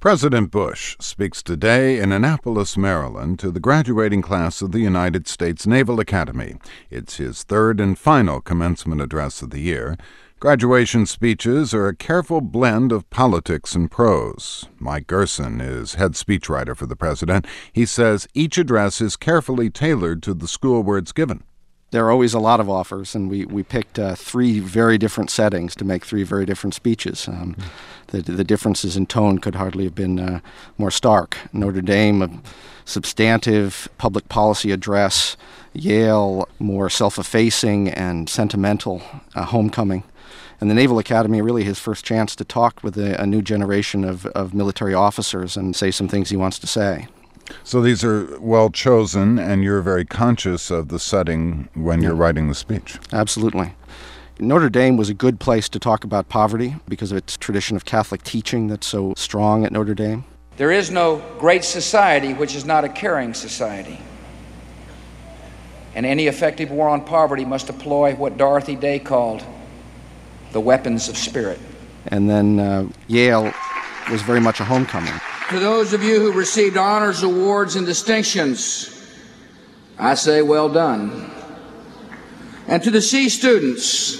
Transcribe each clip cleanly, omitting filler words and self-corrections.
President Bush speaks today in Annapolis, Maryland, to the graduating class of the United States Naval Academy. It's his third and final commencement address of the year. Graduation speeches are a careful blend of politics and prose. Mike Gerson is head speechwriter for the president. He says each address is carefully tailored to the school where it's given. There are always a lot of offers, and we picked three very different settings to make three very different speeches. The differences in tone could hardly have been more stark. Notre Dame, a substantive public policy address. Yale, more self-effacing and sentimental homecoming. And the Naval Academy, really his first chance to talk with a new generation of military officers and say some things he wants to say. So these are well chosen, and you're very conscious of the setting when you're writing the speech. Absolutely. Notre Dame was a good place to talk about poverty because of its tradition of Catholic teaching that's so strong at Notre Dame. There is no great society which is not a caring society. And any effective war on poverty must employ what Dorothy Day called the weapons of spirit. And then Yale was very much a homecoming. To those of you who received honors, awards, and distinctions, I say well done. And to the C students,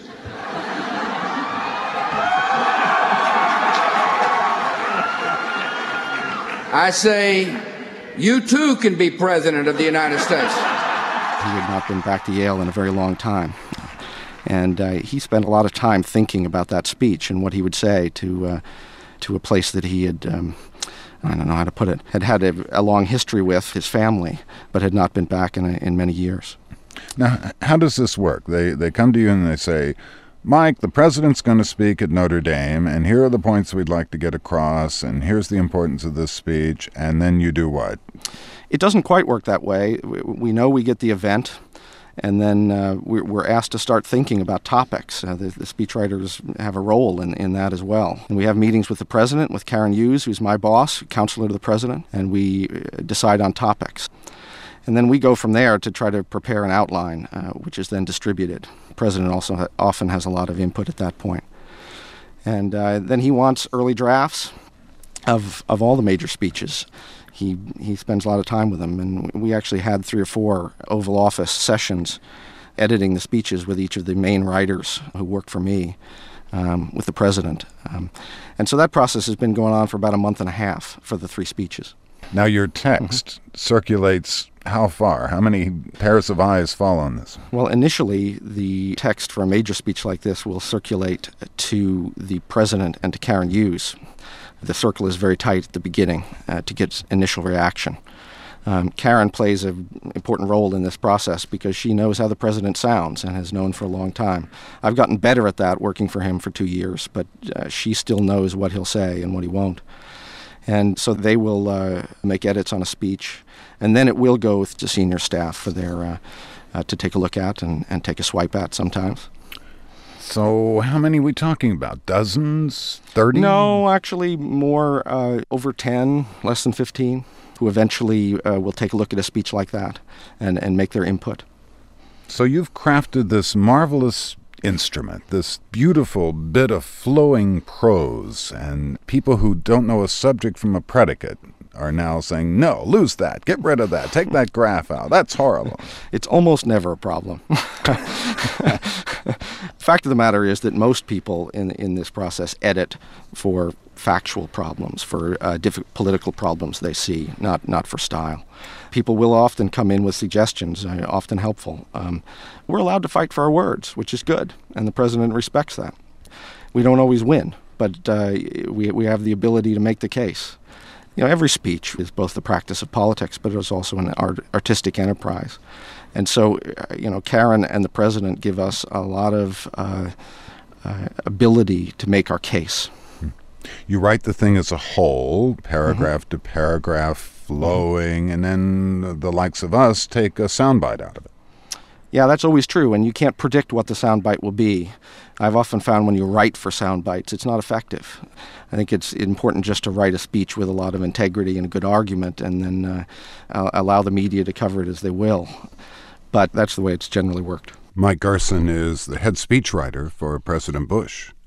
I say you too can be President of the United States. He had not been back to Yale in a very long time. And he spent a lot of time thinking about that speech and what he would say to a place that he had, I don't know how to put it, had a long history with his family, but had not been back in many years. Now, how does this work? They come to you and they say, Mike, the president's going to speak at Notre Dame, and here are the points we'd like to get across, and here's the importance of this speech, and then you do what? It doesn't quite work that way. We know we get the event, and then we're asked to start thinking about topics. The speechwriters have a role in that as well. And we have meetings with the president, with Karen Hughes, who's my boss, counselor to the president, and we decide on topics. And then we go from there to try to prepare an outline, which is then distributed. The president also often has a lot of input at that point. And then he wants early drafts of all the major speeches. He spends a lot of time with them, and we actually had 3 or 4 Oval Office sessions editing the speeches with each of the main writers who work for me, with the president. And so that process has been going on for about a month and a half for the 3 speeches. Now your text circulates how far? How many pairs of eyes fall on this? Well, initially, the text for a major speech like this will circulate to the president and to Karen Hughes. The circle is very tight at the beginning to get initial reaction. Karen plays an important role in this process because she knows how the president sounds and has known for a long time. I've gotten better at that working for him for 2 years, but she still knows what he'll say and what he won't. And so they will make edits on a speech, and then it will go to senior staff for their to take a look at and take a swipe at sometimes. So how many are we talking about? Dozens? 30? No, actually more, over 10, less than 15, who eventually will take a look at a speech like that and make their input. So you've crafted this marvelous instrument, this beautiful bit of flowing prose, and people who don't know a subject from a predicate are now saying, no, lose that, get rid of that, take that graph out, that's horrible. It's almost never a problem. Fact of the matter is that most people in this process edit for factual problems, for political problems they see, not for style. People will often come in with suggestions, often helpful. We're allowed to fight for our words, which is good, and the president respects that. We don't always win, but we have the ability to make the case. You know, every speech is both the practice of politics, but it is also an artistic enterprise. And so, Karen and the president give us a lot of ability to make our case. You write the thing as a whole, paragraph to paragraph, flowing, and then the likes of us take a soundbite out of it. Yeah, that's always true, and you can't predict what the soundbite will be. I've often found when you write for soundbites, it's not effective. I think it's important just to write a speech with a lot of integrity and a good argument, and then allow the media to cover it as they will. But that's the way it's generally worked. Mike Gerson is the head speechwriter for President Bush.